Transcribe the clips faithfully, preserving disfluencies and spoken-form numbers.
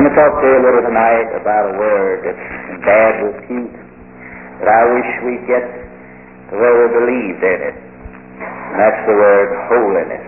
Let me talk to you a little tonight about a word that's in bad repute, but I wish we'd get to where we believed in it, and that's the word holiness.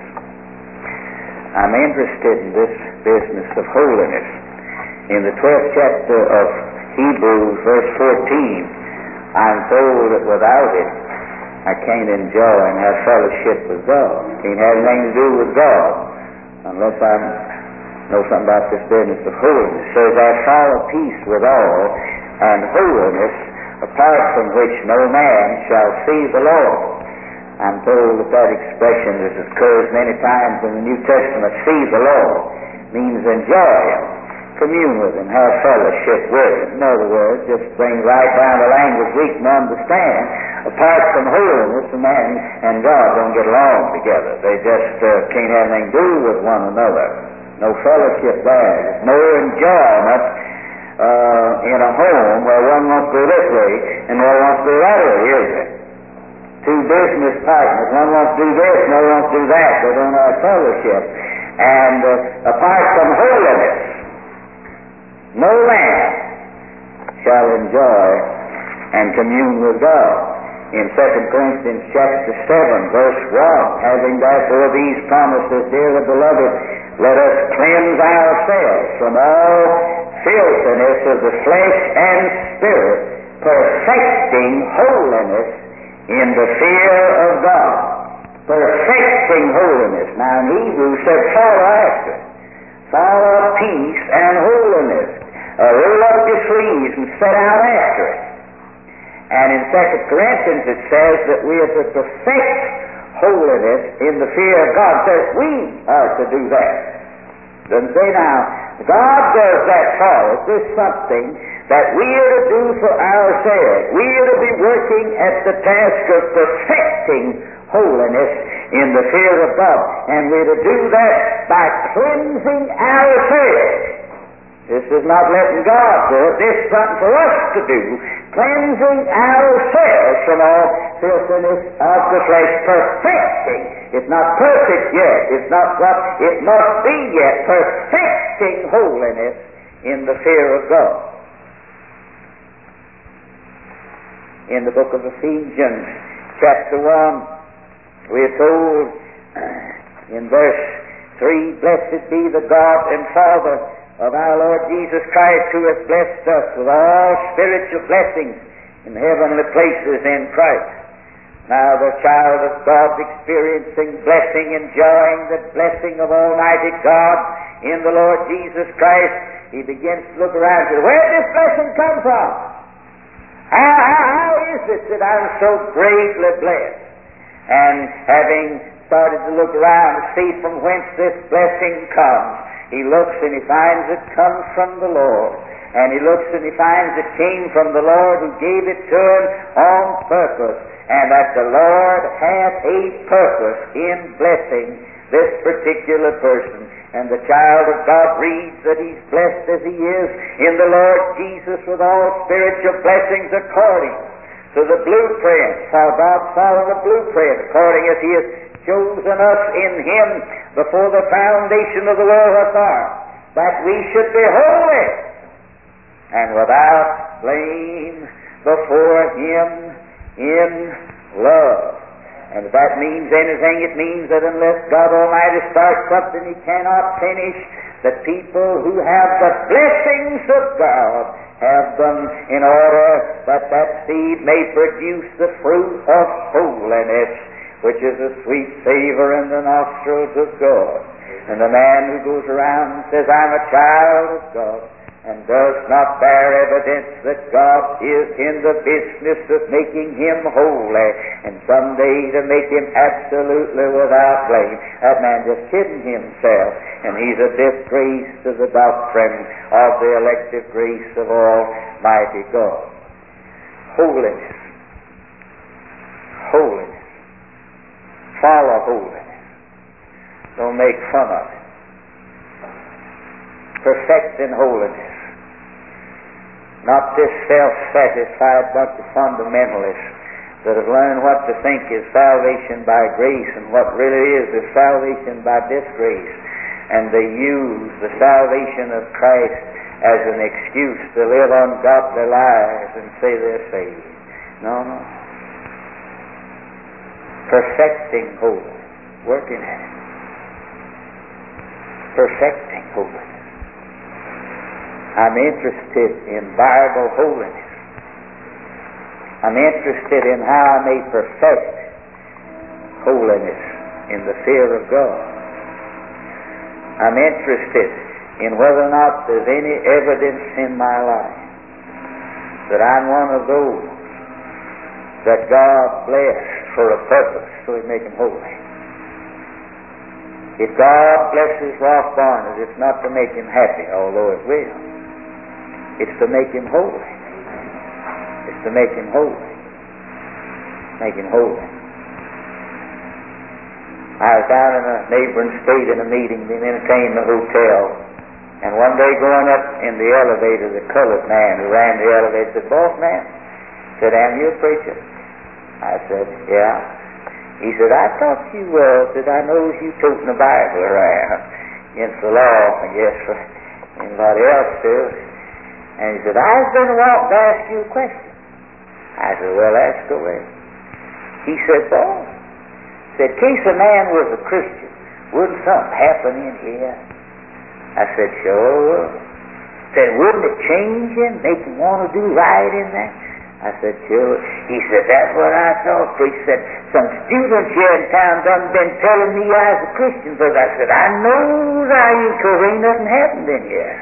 I'm interested in this business of holiness. In the twelfth chapter of Hebrews, verse fourteen, I'm told that without it, I can't enjoy and have fellowship with God. Can't have anything to do with God unless I know something about this business of holiness. It says, I follow peace with all, and holiness, apart from which no man shall see the Lord. I'm told that that expression that occurs many times in the New Testament, see the Lord, means enjoy Him, commune with Him, have fellowship with Him. In other words, just bring right down the language we can understand. Apart from holiness, a man and God don't get along together. They just uh, can't have anything to do with one another. No fellowship there. There's no enjoyment uh, in a home where one wants to go this way and the other wants to go that way, is it? Two business partners, one wants to do this, another wants to do that. They don't have fellowship. And uh, apart from holiness, no man shall enjoy and commune with God. In Second Corinthians chapter seven, verse one, having therefore these promises, dearly beloved, let us cleanse ourselves from all filthiness of the flesh and spirit, perfecting holiness in the fear of God. Perfecting holiness. Now in Hebrews said, follow after. Follow peace and holiness. Uh, roll up your sleeves and set out after it. And in Second Corinthians it says that we are to perfect holiness in the fear of God. It says we are to do that. Doesn't say now, God does that for us. There's something that we are to do for ourselves. We are to be working at the task of perfecting holiness in the fear of God. And we're to do that by cleansing ourselves. This is not letting God do it. This is something for us to do. Cleansing ourselves from all filthiness of the flesh. Perfecting. It's not perfect yet. It's not what it must be yet. Perfecting holiness in the fear of God. In the book of Ephesians, chapter one, we are told in verse three, blessed be the God and Father of our Lord Jesus Christ, who has blessed us with all spiritual blessings in heavenly places in Christ. Now the child of God experiencing blessing, enjoying the blessing of Almighty God in the Lord Jesus Christ, he begins to look around and say, where did this blessing come from? How, how, how is it that I'm so greatly blessed? And having started to look around to see from whence this blessing comes, he looks and he finds it comes from the Lord. And he looks and he finds it came from the Lord who gave it to him on purpose. And that the Lord hath a purpose in blessing this particular person. And the child of God reads that he's blessed as he is in the Lord Jesus with all spiritual blessings according to the blueprint. For God followed the blueprint according as he has chosen us in Him before the foundation of the world apart, that we should be holy and without blame before Him in love. And if that means anything, it means that unless God Almighty starts something He cannot finish, that people who have the blessings of God have them in order that that seed may produce the fruit of holiness, which is a sweet savor in the nostrils of God. And the man who goes around and says, I'm a child of God, and does not bear evidence that God is in the business of making him holy, and someday to make him absolutely without blame, that man just kidding himself, and he's a disgrace to the doctrine of the elective grace of Almighty God. Holiness. Holiness. Follow holiness. Don't make fun of it. Perfect in holiness. Not this self-satisfied bunch of fundamentalists that have learned what to think is salvation by grace and what really is is salvation by disgrace. and they use the salvation of Christ as an excuse to live ungodly lives and say they're saved. No, no. Perfecting holiness. Working at it. Perfecting holiness. I'm interested in Bible holiness. I'm interested in how I may perfect holiness in the fear of God. I'm interested in whether or not there's any evidence in my life that I'm one of those that God blessed for a purpose, so He make him holy. If God blesses Ralph Barnes, it's not to make him happy, although it will. It's to make him holy. It's to make him holy. Make him holy. I was down in a neighboring state in a meeting, being entertained in the hotel, and one day going up in the elevator, the colored man who ran the elevator said, "Boss man," said, "Am you a preacher?" I said, "Yeah." He said, "I thought you were." Said, "I knows you toting the Bible around against the law, I guess, for anybody else to." And he said, "I was going to want to ask you a question." I said, "Well, ask away." He said, "Boss," said, "case a man was a Christian, wouldn't something happen in here?" I said, "Sure would." Said, "Wouldn't it change him, make him want to do right in there?" I said, "Sure." He said, "That's what I thought." Preacher said, "Some students here in town done been telling me I was a Christian." But I said, "I knows I ain't, 'cause ain't nothing happened in here."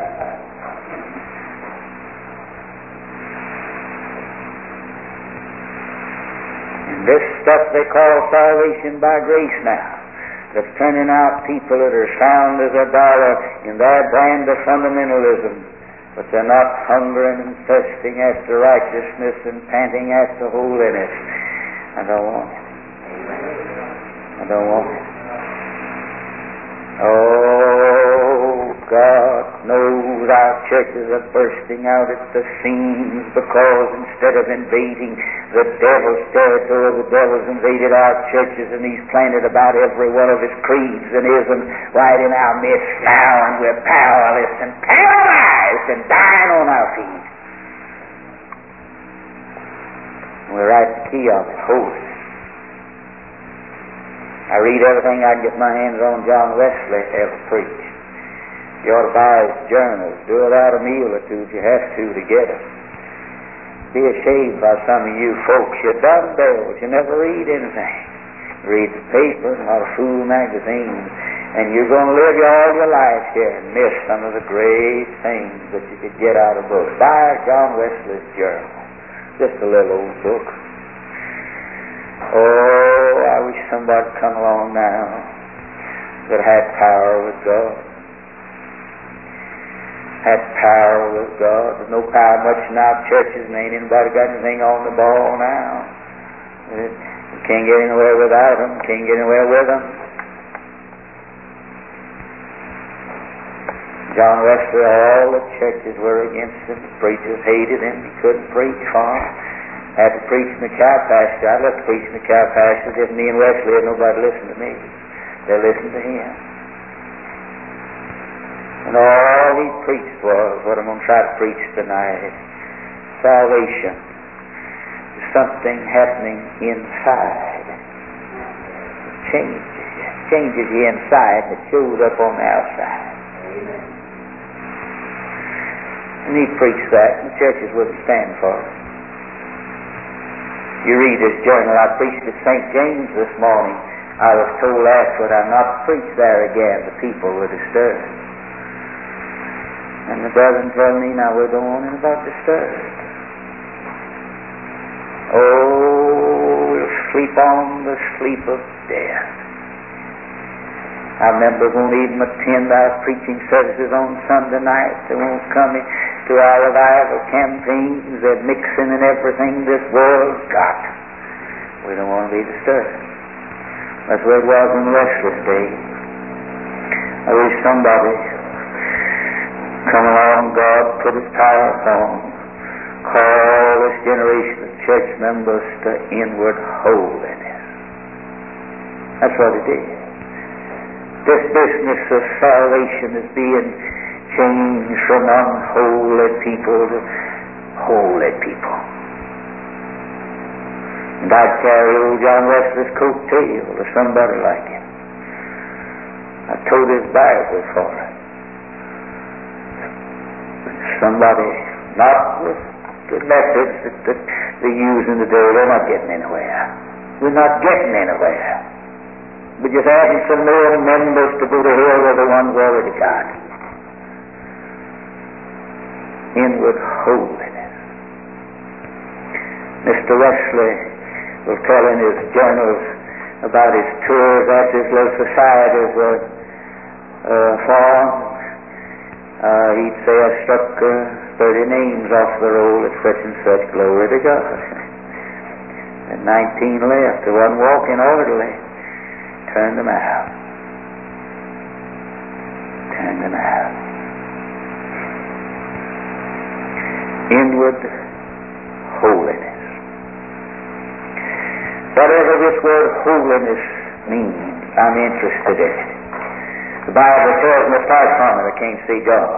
And this stuff they call salvation by grace now, that's turning out people that are sound as a dollar in their brand of fundamentalism, but they're not hungering and thirsting after righteousness and panting after holiness. I don't want it. I don't want it. Oh, God knows our churches are bursting out at the seams because instead of invading the devil's territory, the devil's invaded our churches, and he's planted about every one of his creeds and isms right in our midst now, and we're powerless and paralyzed and dying on our feet. We're right at the key of it, holiness. I read everything I can get my hands on John Wesley ever preached. You ought to buy his journals. Do it out a meal or two if you have to to get them. Be ashamed by some of you folks. You're dumb devils. You never read anything. Read the paper, not a fool magazine, and you're going to live all your life here and miss some of the great things that you could get out of books. Buy John Wesley's journal. Just a little old book. Oh, I wish somebody would come along now that had power with God. Had power with God. There's no power much in our churches, and ain't anybody got anything on the ball now. You can't get anywhere without them. Can't get anywhere with them. John Wesley, all the churches were against him. The preachers hated him. He couldn't preach for them. Had to preach in the cow pasture. I left to preach in the cow pasture. If me and Wesley had nobody listen to me, they listened to him. And all he preached was what I'm going to try to preach tonight: salvation. There's something happening inside. It changes you. It changes you inside, and it shows up on the outside. Amen. And he preached that, and the churches wouldn't stand for it. You read his journal. I preached at Saint James this morning. I was told afterward I'm not to preach there again. The people were disturbed. And the brethren tell me now we're going on about disturbed. Oh, we'll sleep on the sleep of death. I remember won't even attend our preaching services on Sunday night. They won't come to our revival campaigns. They're mixing in everything this world's got. We don't want to be disturbed. That's the way it was in Wesley's day. I wish somebody come along, God put his power upon, call this generation of church members to inward holiness. That's what he did. This business of salvation is being changed from unholy people to holy people. And I'd carry old John Wesley's coattail to somebody like him. I told his Bible for him. Somebody, not with the methods that, that they're using today, they're not getting anywhere. We're not getting anywhere. We're just adding some more members to go to hell with the ones we already got. Inward holiness. Mister Wesley was telling his journals about his tours after his little societies were uh, formed. Uh, he'd say, I struck uh, thirty names off the roll at such and such, glory to God. And nineteen left, the one walking orderly, turned them out. Turned them out. Inward holiness. Whatever this word holiness means, I'm interested in it. The Bible tells me apart from it, I can't see God.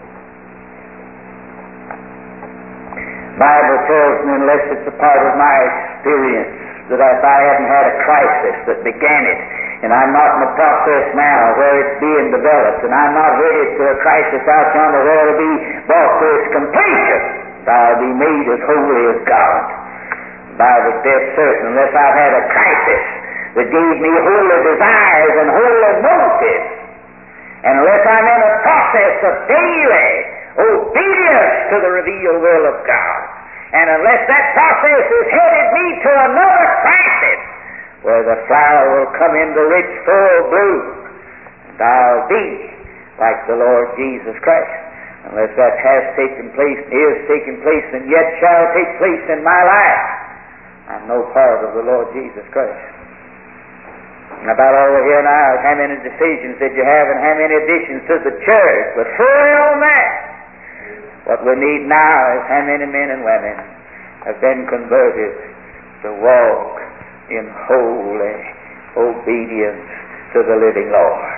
The Bible tells me unless it's a part of my experience that if I hadn't had a crisis that began it, and I'm not in the process now where it's being developed, and I'm not headed to a crisis out yonder where it'll be brought to its completion, I'll be made as holy as God. The Bible's dead certain, unless I've had a crisis that gave me holy desires and holy motives, and unless I'm in a process of daily obedience to the revealed will of God, and unless that process has headed me to another crisis where the flower will come into rich full bloom, and I'll be like the Lord Jesus Christ, unless that has taken place, is taking place, and yet shall take place in my life, I'm no part of the Lord Jesus Christ. And about all we're here now is how many decisions did you have and how many additions to the church, but fully on that. What we need now is how many men and women have been converted to walk in holy obedience to the living Lord.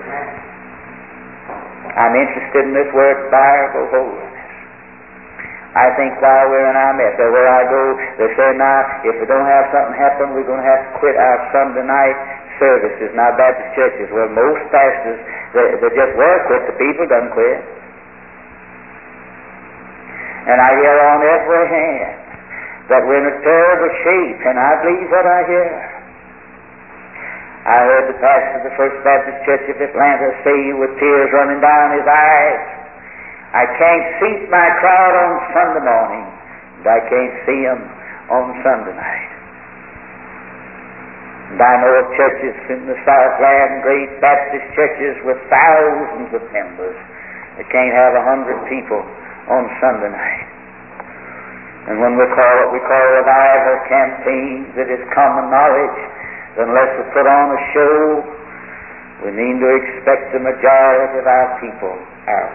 I'm interested in this word Bible holiness. I think while we're in our midst, where I go, they say now, if we don't have something happen, we're going to have to quit our Sunday night services in our Baptist churches. Well, most pastors, they, they just were quit. The people done quit. And I hear on every hand that we're in a terrible shape, and I believe what I hear. I heard the pastor of the First Baptist Church of Atlanta say with tears running down his eyes, I can't seat my crowd on Sunday morning, and I can't see them on Sunday night. And I know of churches in the Southland, great Baptist churches with thousands of members that can't have a hundred people on Sunday night. And when we call what we call revival campaigns, it is common knowledge that unless we put on a show, we mean to expect the majority of our people out.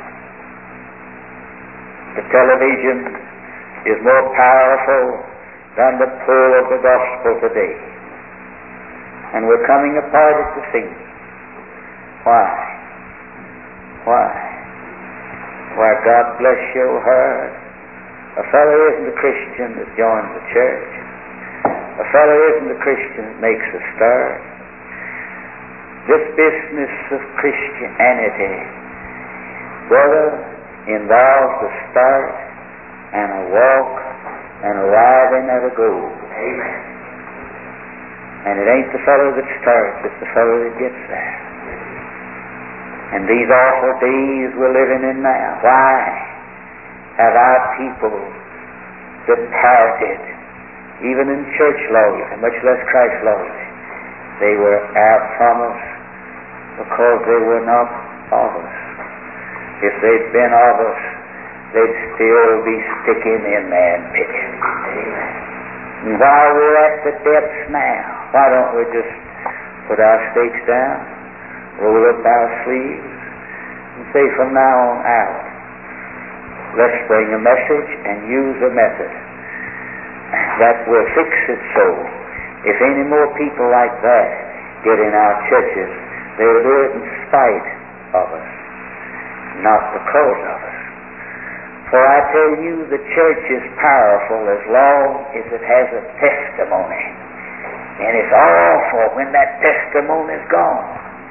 The television is more powerful than the pull of the gospel today. And we're coming apart at the seams. Why? Why? Why, God bless your heart. A fellow isn't a Christian that joins the church. A fellow isn't a Christian that makes a start. This business of Christianity, brother, involves a start and a walk and arriving at a goal. Amen. And it ain't the fellow that starts, it's the fellow that gets there. And these awful days we're living in now, why have our people departed, even in church loyalty, much less Christ loyalty? They were out from us because they were not of us. If they'd been of us, they'd still be sticking in there and picking. And while we're at the depths now, why don't we just put our stakes down, roll up our sleeves, and say from now on out, let's bring a message and use a method that will fix it so if any more people like that get in our churches, They'll do it in spite of us, not because of us. For I tell you, the church is powerful as long as it has a testimony. And it's awful when that testimony is gone.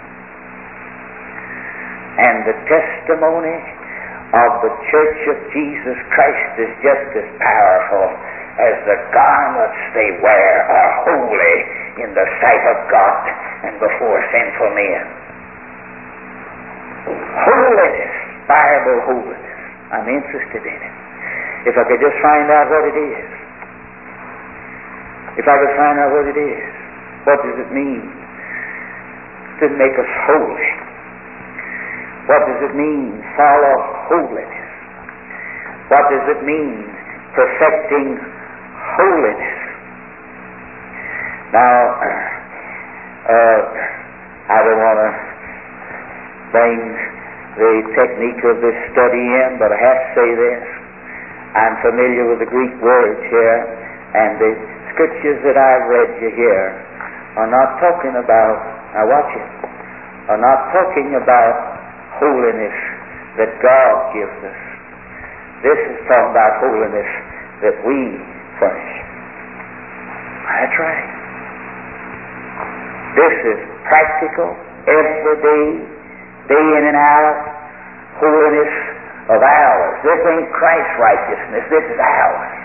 And the testimony of the Church of Jesus Christ is just as powerful as the garments they wear are holy in the sight of God and before sinful men. Holiness, Bible holiness. I'm interested in it. If I could just find out what it is. If I could find out what it is. What does it mean to make us holy? What does it mean, follow holiness? What does it mean, perfecting holiness? Now, uh, I don't want to bring the technique of this study in, but I have to say this. I'm familiar with the Greek words here, and the scriptures that I've read you here are not talking about, now watch it, are not talking about holiness that God gives us. This is talking about holiness that we furnish. That's right. This is practical, everyday, day in and out, holiness of ours. This ain't Christ's righteousness, this is ours.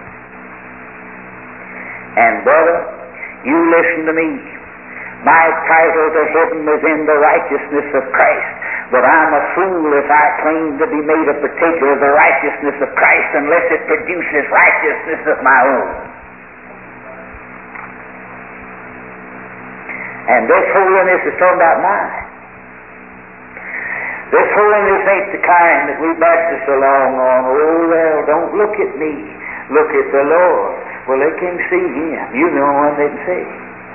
And brother, you listen to me. My title to heaven is in the righteousness of Christ. But I'm a fool if I claim to be made a partaker of the righteousness of Christ unless it produces righteousness of my own. And this holiness is talking about mine. This holiness ain't the kind that we Baptists along on. Oh, well, don't look at me. Look at the Lord. Well, they can see Him. You know what they can see.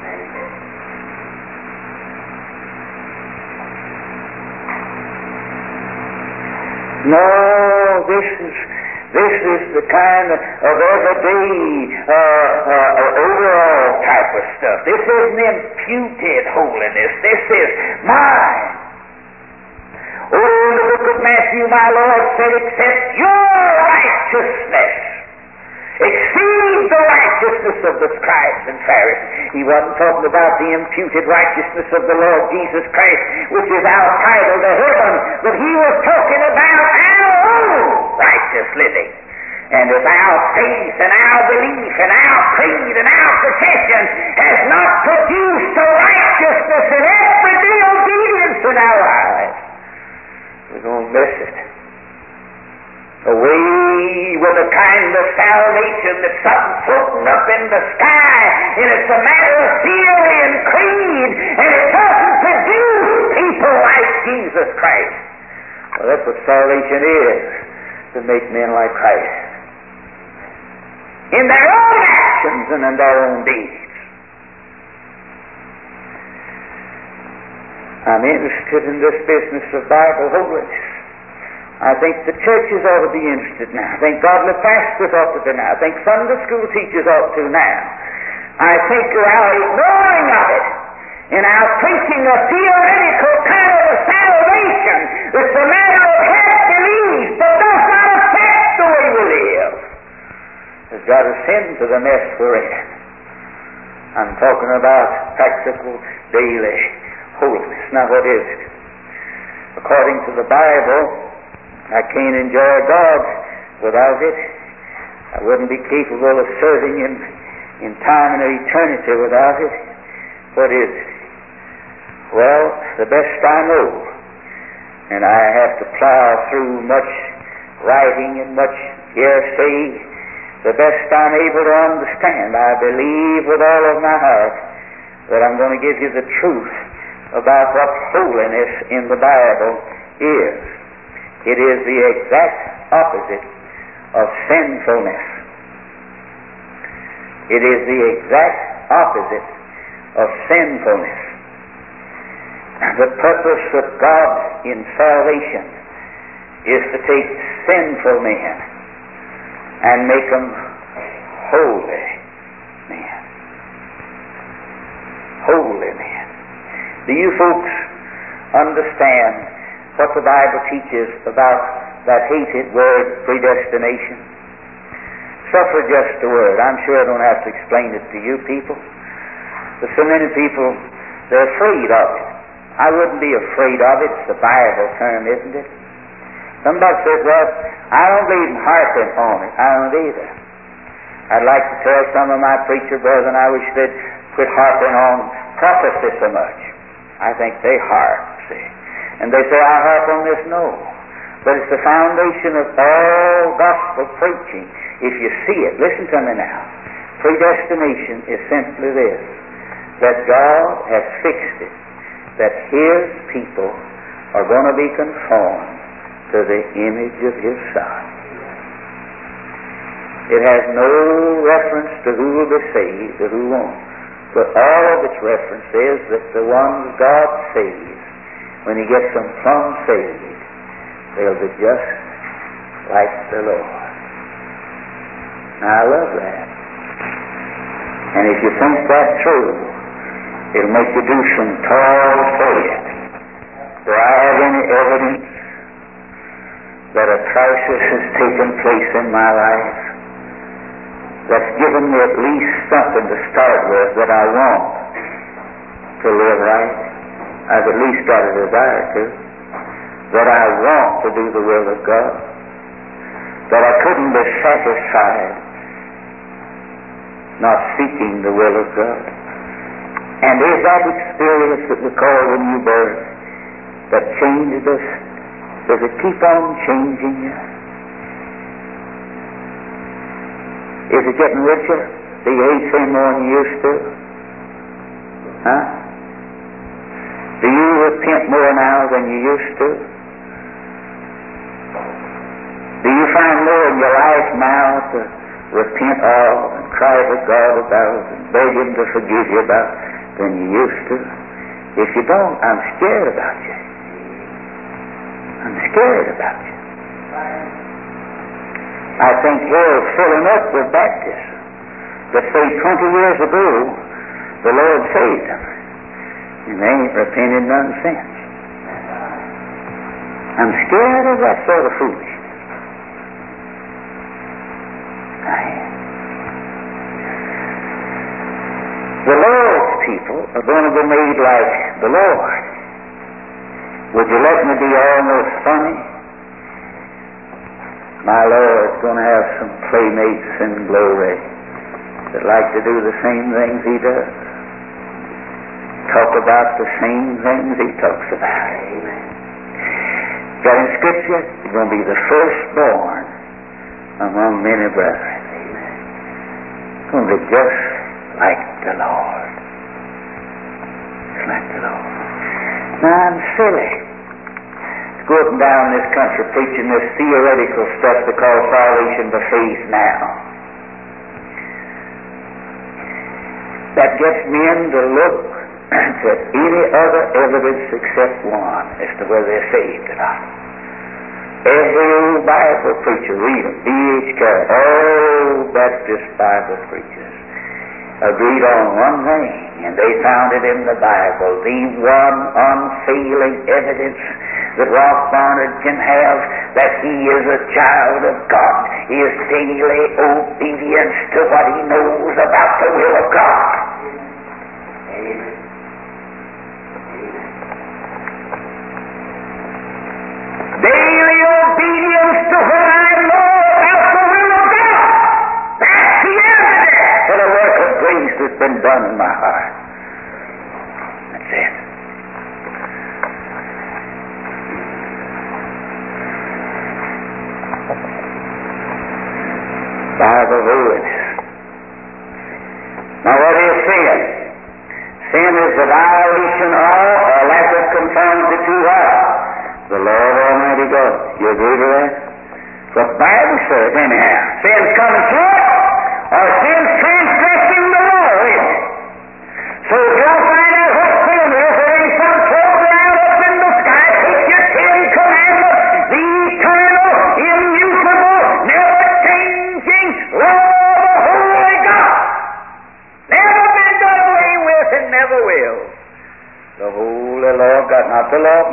No, this is this is the kind of, of everyday uh, uh, overall type of stuff. This isn't imputed holiness. This is mine. Oh, in the book of Matthew, my Lord said, except your righteousness exceeds the righteousness of the scribes and Pharisees. He wasn't talking about the imputed righteousness of the Lord Jesus Christ, which is our title to heaven, but he was talking about our own righteous living. And if our faith and our belief and our creed and our profession has not produced the righteousness in everyday obedience in our lives, we're going to miss it. Away with a kind of salvation that's something floating up in the sky, and it's a matter of theory and creed, and it doesn't produce people like Jesus Christ. Well, that's what salvation is, to make men like Christ. In their own actions and in their own deeds. I'm interested in this business of Bible holiness. I think the churches ought to be interested now. I think godly pastors ought to be now. I think Sunday school teachers ought to now. I think our ignoring of it and our preaching a theoretical kind of a salvation that's a matter of head belief but does not affect the way we live has got us into the mess we're in. I'm talking about practical daily holiness. Now what is it? According to the Bible, I can't enjoy God without it. I wouldn't be capable of serving Him in time and eternity without it. What is it? Well, the best I know, and I have to plow through much writing and much hearsay, the best I'm able to understand. I believe with all of my heart that I'm going to give you the truth about what holiness in the Bible is. It is the exact opposite of sinfulness. It is the exact opposite of sinfulness. The purpose of God in salvation is to take sinful men and make them holy men. Holy men. Do you folks understand what the Bible teaches about that hated word, predestination? Suffer just a word. I'm sure I don't have to explain it to you people. But so many people, they're afraid of it. I wouldn't be afraid of it. It's the Bible term, isn't it? Somebody says, well, I don't believe in harping on it. I don't either. I'd like to tell some of my preacher brethren I wish they'd quit harping on prophecy so much. I think they harp, see. And they say, I harp on this. No. But it's the foundation of all gospel preaching. If you see it, listen to me now. Predestination is simply this, that God has fixed it, that His people are going to be conformed to the image of His Son. It has no reference to who will be saved or who won't. But all of its reference is that the ones God saves, when He gets them plumb saved, they'll be just like the Lord. Now, I love that. And if you think that's true, it'll make you do some tall faith. Do I have any evidence that a crisis has taken place in my life that's given me at least something to start with that I want to live right? I've at least got a desire to. That I want to do the will of God. That I couldn't be satisfied not seeking the will of God. And is that experience that we call the new birth that changes us? Does it keep on changing you? Is it getting richer? Do you hate sin more than you used to? Huh? Do you repent more now than you used to? Do you find more in your life now to repent of and cry to God about and beg Him to forgive you about than you used to? If you don't, I'm scared about you. I'm scared about you. I think hell's filling up with Baptists that say twenty years ago the Lord saved them, and they ain't repented none since. I'm scared of that sort of foolishness. I am. The Lord's people are going to be made like the Lord. Would you let me be almost funny? My Lord's going to have some playmates in glory that like to do the same things He does. Talk about the same things He talks about. Amen. Got in Scripture, He's going to be the firstborn among many brethren. Amen. He's going to be just like the Lord. Just like the Lord. Now, I'm silly to go up and down this country preaching this theoretical stuff they call salvation by faith now. That gets men to look to any other evidence except one as to whether they're saved or not. Every old Bible preacher, read them, D H Carroll, all Baptist Bible preachers agreed on one thing, and they found it in the Bible, the one unfailing evidence that Ralph Barnard can have that he is a child of God is daily obedience to what he knows about the will of God. Amen. Daily obedience to what I know about the will of God. That's the evidence for the work of grace that's been done in my heart. That's it. Bible holiness. Now what is sin? Sin is the violation of or lack of conformity to what? The law of Almighty God. You agree to that? What the Bible says anyhow. Sin's coming short or sin's transgressing the law, isn't it? So if you'll find out what sin is, there ain't some program out up in the sky. Take your Ten Commandments, the eternal, immutable, never changing law of the Holy God. Never been done away with and never will. The Holy Law of God, not the law of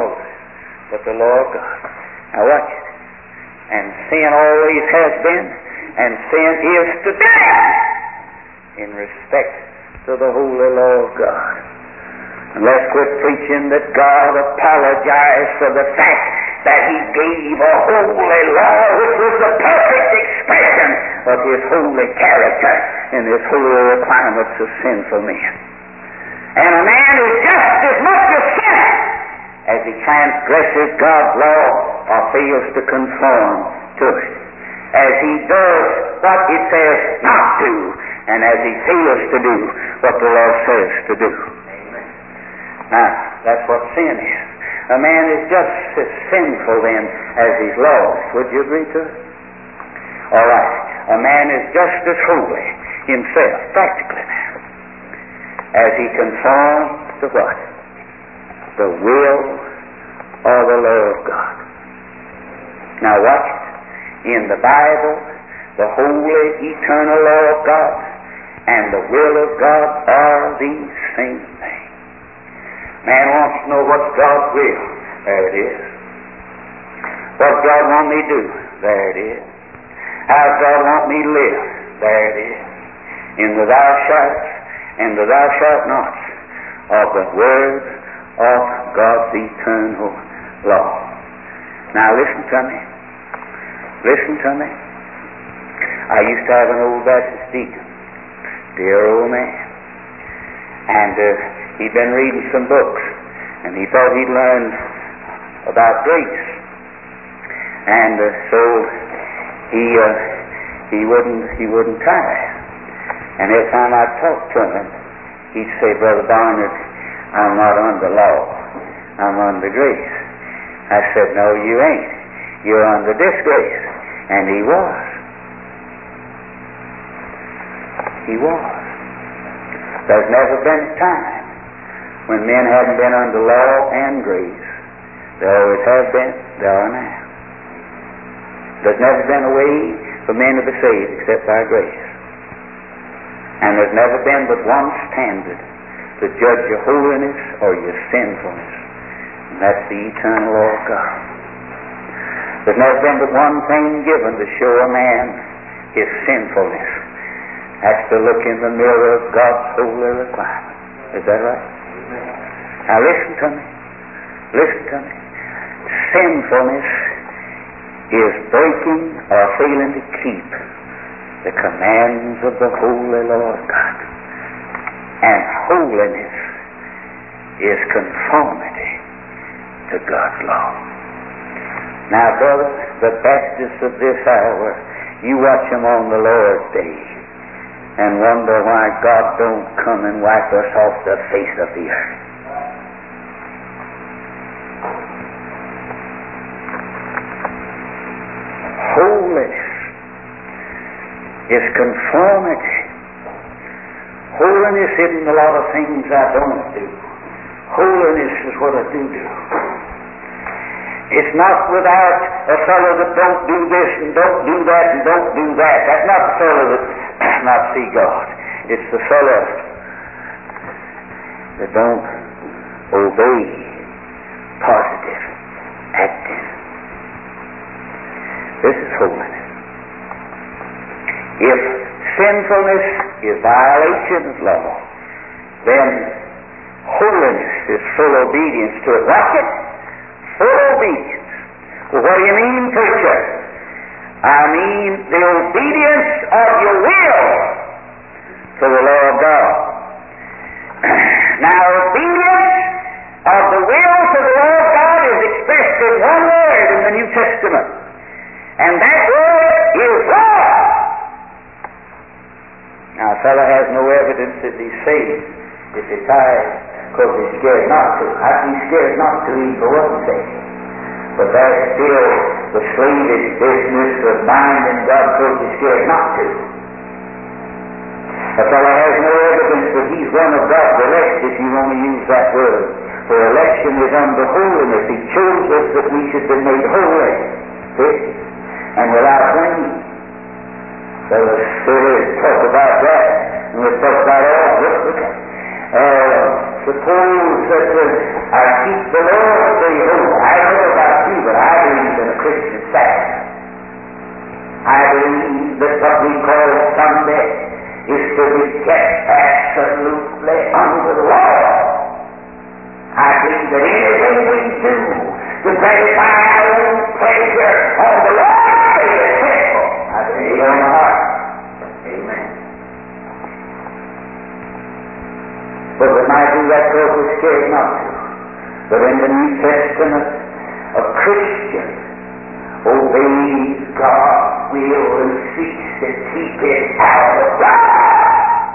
the Lord God. Now watch it. And sin always has been, and sin is today, in respect to the holy Lord God. And let's quit preaching that God apologized for the fact that He gave a holy law which was the perfect expression of His holy character and His holy requirements of sinful men. And a man is just as much a sinner as he transgresses God's law or fails to conform to it, as he does what it says not to, and as he fails to do what the law says to do. Amen. Now, that's what sin is. A man is just as sinful then as he's lost. Would you agree to it? All right. A man is just as holy himself, practically now, as he conforms to what? The will of the Lord God. Now watch it. In the Bible, the holy, eternal law of God and the will of God are the same thing. Man wants to know what's God's will. There it is. What God want me to do? There it is. How God want me to live? There it is. In the thou shalt and the thou shalt not of the word of God's eternal law. Now listen to me. Listen to me. I used to have an old Baptist deacon, dear old man, and uh, he'd been reading some books, and he thought he'd learned about grace, and uh, so he uh, he wouldn't he wouldn't try. And every time I talked to him, he'd say, "Brother Barnard, I'm not under law, I'm under grace." I said, "No, you ain't. You're under disgrace." And he was. He was. There's never been a time when men haven't been under law and grace. There always have been, there are now. There's never been a way for men to be saved except by grace. And there's never been but one standard to judge your holiness or your sinfulness. And that's the eternal law of God. There's never been but one thing given to show a man his sinfulness. That's to look in the mirror of God's holy requirement. Is that right? Now listen to me. Listen to me. Sinfulness is breaking or failing to keep the commands of the holy Lord God. And holiness is conformity to God's law. Now, brother, the Baptists of this hour, you watch them on the Lord's Day and wonder why God don't come and wipe us off the face of the earth. Holiness is conformity. Holiness isn't a lot of things I don't do. Holiness is what I do do. It's not without a fellow that don't do this and don't do that and don't do that. That's not the fellow that not see God. It's the fellow that don't obey positive acting. This is holiness. If sinfulness is violation of law, then holiness is full obedience to it. Watch it. Full obedience. Well, what do you mean, preacher? I mean the obedience of your will to the law of God. Now, obedience of the will to the law of God is expressed in one word in the New Testament, and that word is law. Now, a fellow has no evidence that he's saved if he tithes because he's scared not to. I'd be scared not to even for one thing. But that's still the slavish business of minding God because he's scared not to. A fellow has no evidence that he's one of God's elect, if you want to use that word. For election is under holiness. He chose us that we should be made holy. See? And without blame. So let's talk about that. And we'll talk about all this. Uh, suppose that uh, I keep the Lord's Day holy. I know about I believe that what we call Sunday is to be kept absolutely under the law. I believe that anything we do to gratify our own pleasure on the Lord's day is sinful. I believe in my heart. Amen. But we might do that because we're scared not to. But in the New Testament, a Christian obeys God's will and seeks to keep it out of God.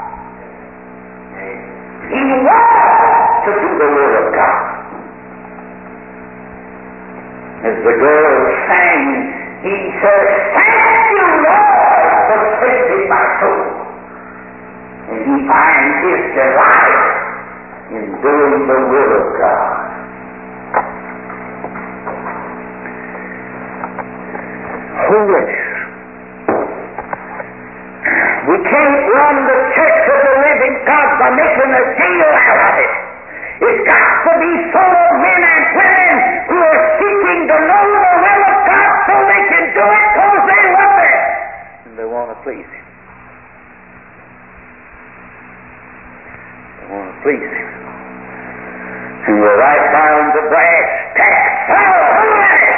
He wants to do the will of God. As the girl sang, he said, "Thank you, Lord, for saving my soul." And he finds his delight in doing the will of God. Holiness. We can't run the church of the living God by making a deal out of it. It's got to be full of men and women who are seeking to know the will of God so they can do it because they love it and they want to please Him. They want to please Him. And we're right down to brass tacks. Holiness!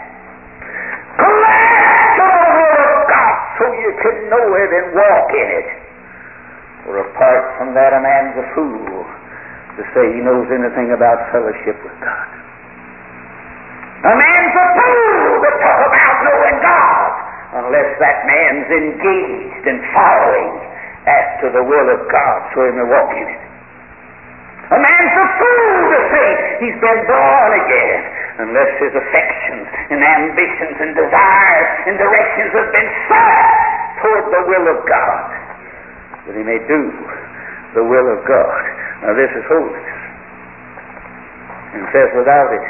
Collect to the will of God so you can know it and walk in it. For apart from that, a man's a fool to say he knows anything about fellowship with God. A man's a fool to talk about knowing God unless that man's engaged in following after the will of God so he may walk in it. A man's a fool to say he's been born again unless his affections and ambitions and desires and directions have been set toward the will of God, that he may do the will of God. Now this is holiness. And it says without it,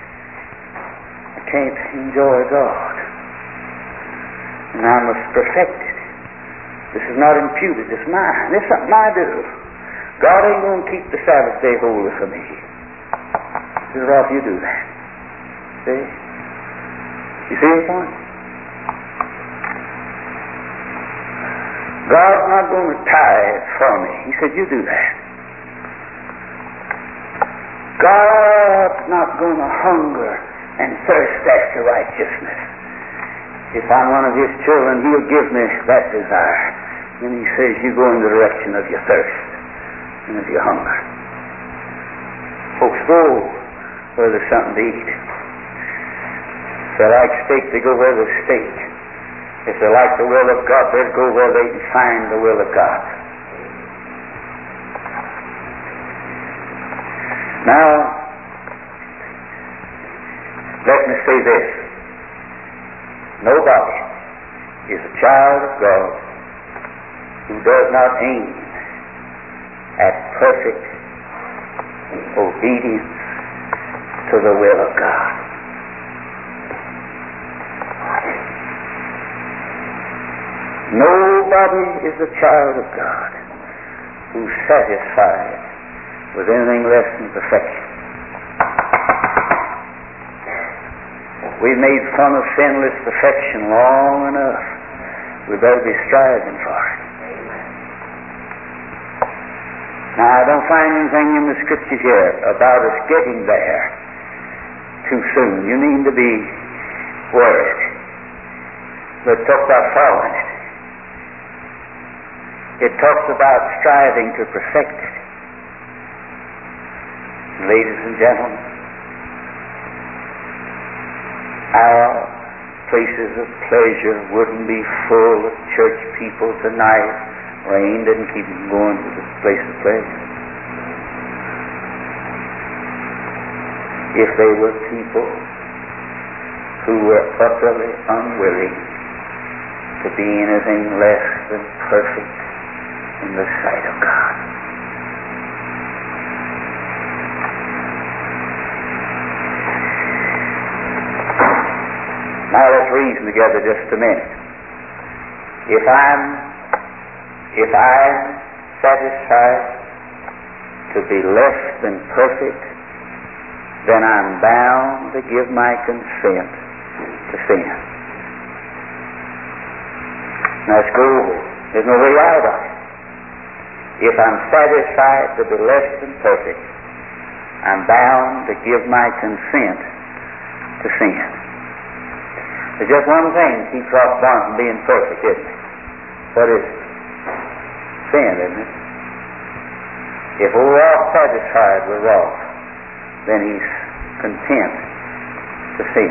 I can't enjoy God. And I must perfect it. This is not imputed, it's mine. It's something I do. God ain't going to keep the Sabbath day holy for me. He says, Ralph, you do that. See? You see the point? God's not going to tithe for me. He said, you do that. God's not going to hunger and thirst after righteousness. If I'm one of His children, He'll give me that desire. And He says, you go in the direction of your thirst and of your hunger. Folks go where there's something to eat. If they like steak, they go where there's steak. If they like the will of God, they'll go where they can find the will of God. Now, let me say this. Nobody is a child of God who does not aim at perfect obedience to the will of God. Nobody is a child of God who's satisfied with anything less than perfection. We've made fun of sinless perfection long enough. We better be striving for it. Now, I don't find anything in the Scriptures yet about us getting there too soon. You need to be worried. But talk about following it. It talks about striving to perfect it. Ladies and gentlemen, our places of pleasure wouldn't be full of church people tonight. Rain didn't keep them going to the place of pleasure. If they were people who were utterly unwilling to be anything less than perfect in the sight of God. Now let's reason together just a minute. If I'm if I'm satisfied to be less than perfect, then I'm bound to give my consent to sin. Let's go over it. There's no way out of it. If I'm satisfied to be less than perfect, I'm bound to give my consent to sin. There's just one thing that keeps Ross Barnes from being perfect, isn't it? What is it? Sin, isn't it? If we're all satisfied with Ross, then he's content to sin.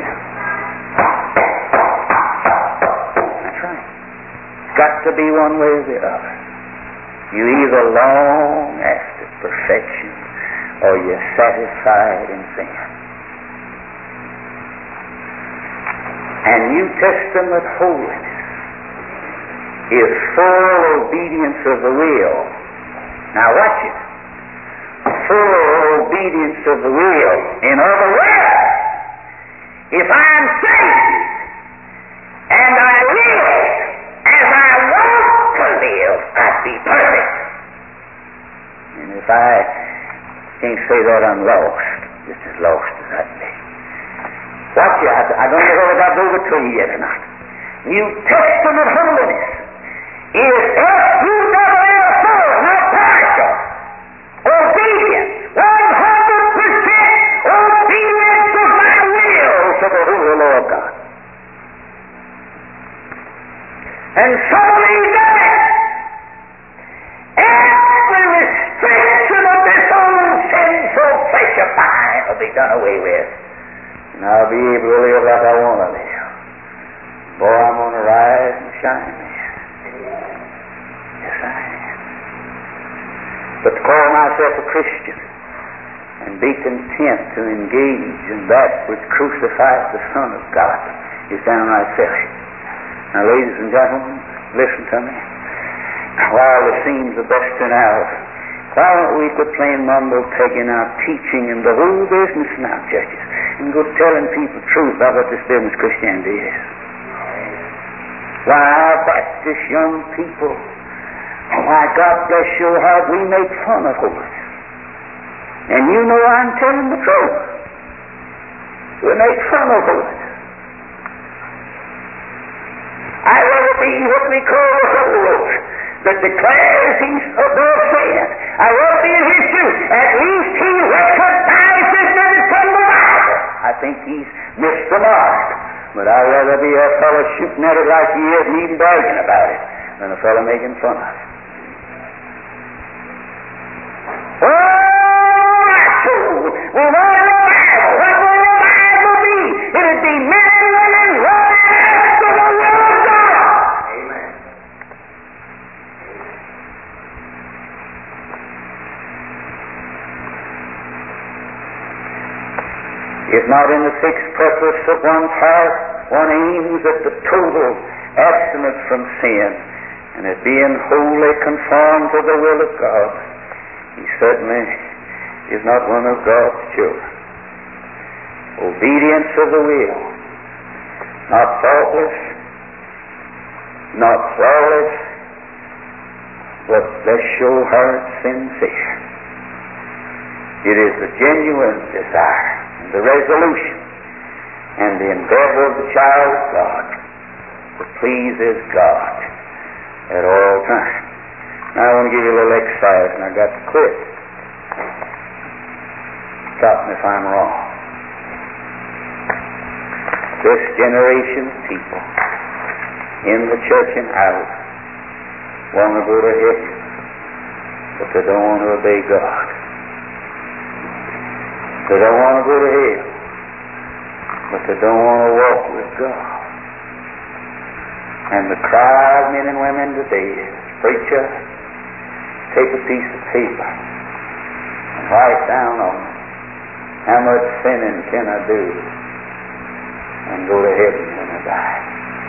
That's right. It's got to be one way or the other. You either long after perfection or you're satisfied in sin. And New Testament holiness is full obedience of the will. Now watch it. Full obedience of the will. In other words, if I'm saved and I live as I want to live, I'd be perfect. And if I can't say that I'm lost, just as lost as I'd be. Watch it. I don't know whether I've over to you yet or not. New Testament holiness is S U double L full, not partial. Obedience, one hundred percent obedience of my will to the holy law of God. And so means that every restriction of this old sinful flesh of mine will be done away with. And I'll be able to live like I want to live. Boy, I'm going to rise and shine there. Yes, I am. But to call myself a Christian and be content to engage in that which crucifies the Son of God is downright silly. Now, ladies and gentlemen, listen to me. While the scenes are busting out, why don't we quit playing mumble pegging out teaching and the whole business now, churches, and go telling people the truth about what this business Christianity is? Why, our Baptist young people, why, God bless your heart, we make fun of holiness. And you know I'm telling the truth. We make fun of holiness. I'd rather be what we call the Holy Ghost that declares he's above sin. I'd rather be in his shoes. At least he recognizes that it's from the Bible. I think he's missed the mark. But I'd rather be a fellow shooting at it like he is and even bragging about it than a fellow making fun of it. Oh, my soul! We want the Bible. What will the Bible be? It'll be men and women running after the will of God. Amen. If not in the fixed purpose of one's heart, one aims at the total abstinence from sin and at being wholly conformed to the will of God. He certainly is not one of God's children. Obedience of the will, not faultless, not flawless, but bless your heart sincere. It is the genuine desire, and the resolution, and the endeavor of the child of God to please his God at all times. Now I want to give you a little exercise, and I got to quit. Stop me if I'm wrong. This generation of people in the church and out want to go to heaven, but they don't want to obey God. They don't want to go to hell, but they don't want to walk with God. And the cry of men and women today is, preacher, take a piece of paper and write down on it, how much sinning can I do and go to heaven when I die?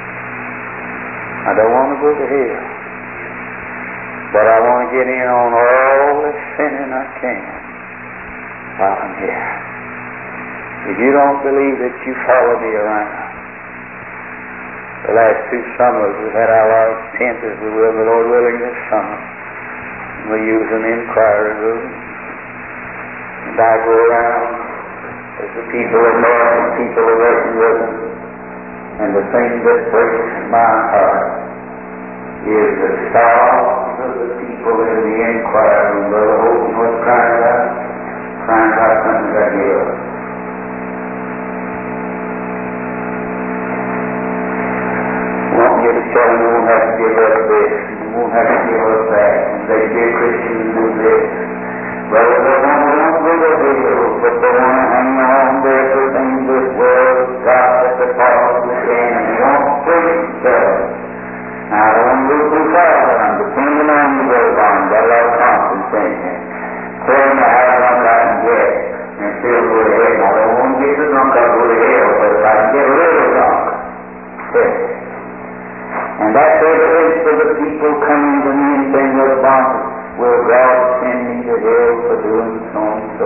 I don't want to go to hell, but I want to get in on all the sinning I can while I'm here. If you don't believe that, you follow me around. The last two summers we've had our large tent, as we will, the Lord willing, this summer. We use an inquiry room. And I go around as the people are there and people are working with them. And the thing that breaks my heart is the sorrows of the people in the inquiry room. Brother Holton was crying about, crying about something that he was. Want you to tell him you won't have to give up this, you won't have to give up that. And they be a Christian and do this. Brother, they want to don't go to hell, but they want to hang on to everything this world got at the bottom of the can, and they won't free themselves. Now, I don't want to go too far, but I'm depending on you, Brother Barnes. Got a lot of confidence in you. Tell me how long I can get and still go to hell. I don't want to get so drunk I'll go to hell, but if I can get a little drunk, yes. And that's the evidence for the people coming to me and saying, Brother Barnes, will God send me to hell for doing so and so?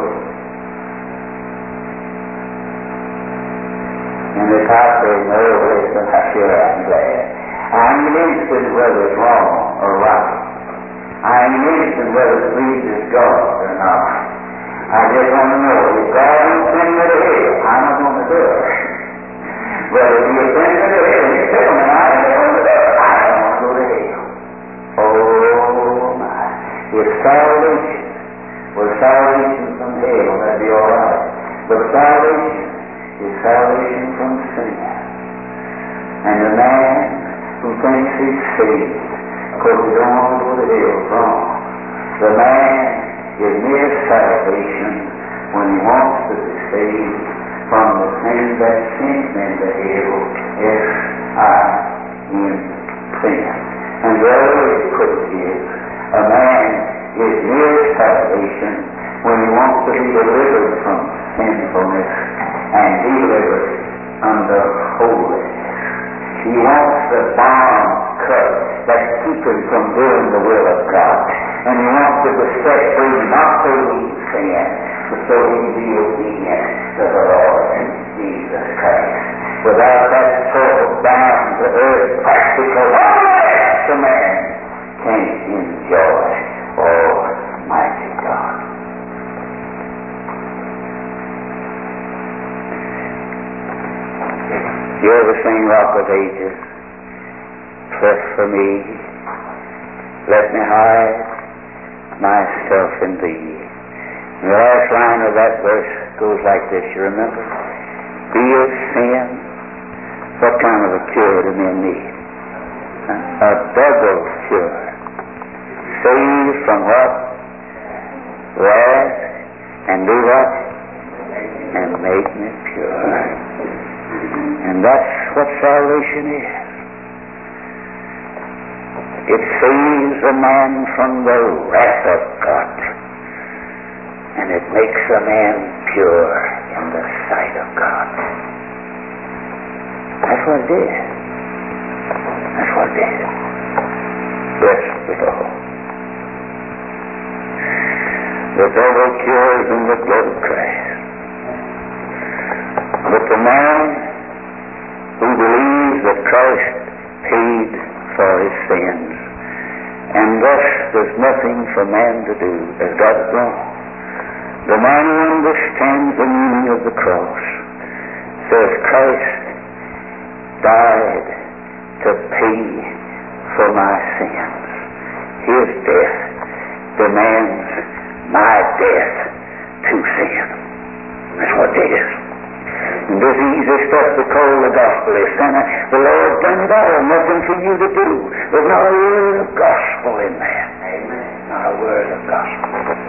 And if I say no, listen, I sure I'm glad. I'm innocent whether it's wrong or right. I'm innocent whether it pleases God or not. I just want to know, if God will send me to hell, I'm not going to do it. But if you send me to hell, you tell me I don't want to do it. I don't want to go to hell. Oh my. If salvation was salvation from hell, that'd be all right. But salvation is salvation from sin. And the man who thinks he's saved because he don't want to go to hell is wrong. The man is near salvation when he wants to be saved from the sin that sent him to hell, S I N sin. And the other way to put it is, a man is near salvation when he wants to be delivered from sinfulness and delivered under holiness. He wants the bond cut that keeps him from doing the will of God. And he wants to be set free not to leave sin, but so he can be obedient to the Lord Jesus Christ. Without that sort of down to earth practical life, the man can't enjoy Almighty God. You ever sing Rock of Ages? Press for me, let me hide myself in thee. And the last line of that verse goes like this, you remember? Be of sin, what kind of a cure do men need? A double cure. Save from what? Wrath, and do what? And make me pure. And that's what salvation is. It saves a man from the wrath of God, and it makes a man pure in the sight of God. That's what it is. That's what it is. Yes, we go. The devil cures in the blood of Christ. But the man who believes that Christ paid for his sins, and thus there's nothing for man to do as God wrong. The man who understands the meaning of the cross says Christ died to pay for my sins. His death demands my death to sin. That's what it is. And this easy stuff to call the gospel is, son, the Lord done it all, nothing for you to do. There's not a word of gospel in there. Amen. Not a word of gospel.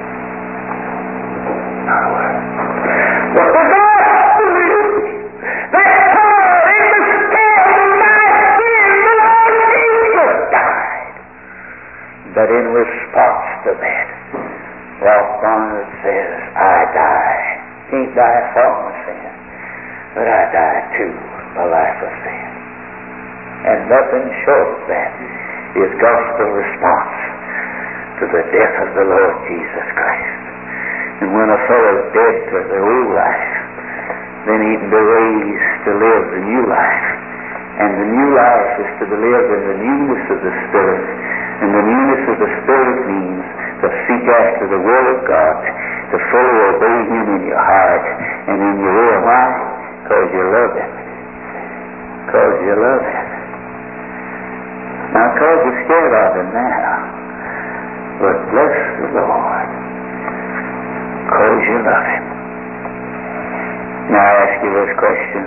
Not a word. What the gospel is, that power in the scale of my sin, the Lord Jesus died. But in response to that, Ralph Barnard says, I die. Can't die for my sin, but I die too, a life of sin. And nothing short of that is gospel response to the death of the Lord Jesus Christ. And when a fellow's dead to the old life, then he can be raised to live the new life. And the new life is to be lived in the newness of the Spirit. And the newness of the Spirit means to seek after the will of God, to fully obey Him in your heart and in your will. Why? Because you love Him. Because you love Him. Not because you're scared of him now, but bless the Lord, because you love him. Now I ask you this question.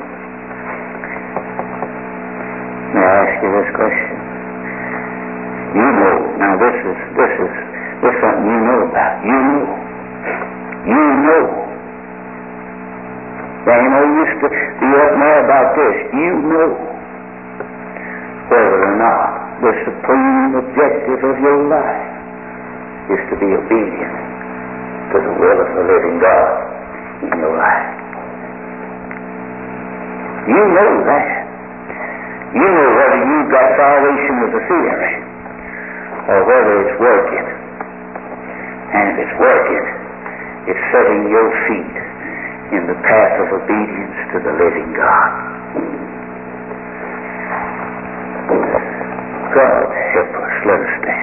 Now I ask you this question. You know, now this is, this is, this is something you know about. You know. You know. There ain't no use to be up there about this. You know whether or not the supreme objective of your life is to be obedient to the will of the living God in your life. You know that. You know whether you've got salvation as a theory or whether it's working. And if it's working, it's setting your feet in the path of obedience to the living God. God help us. Let us stand.